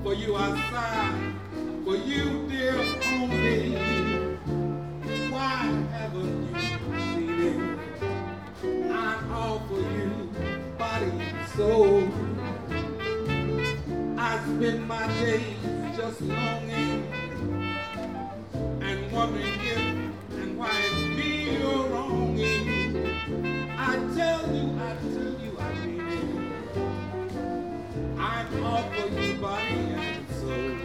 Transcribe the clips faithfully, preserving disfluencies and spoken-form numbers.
For you I sigh, for you, dear, only. Why haven't you seen it? I'm all for you, body and soul. I spend my days just longing and wondering if and why it's me you're wronging. I tell you, I tell you, I mean it. I'm all for you, body and soul.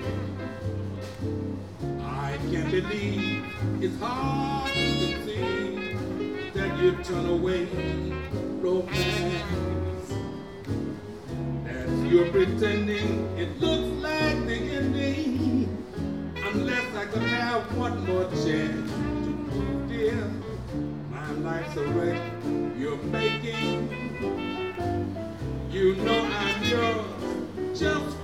I can't believe it's hard to conceive that you turn away romance. As you're pretending it looks like the ending, unless I could have one more chance to prove, dear, my life's a wreck you're making. You know I'm yours just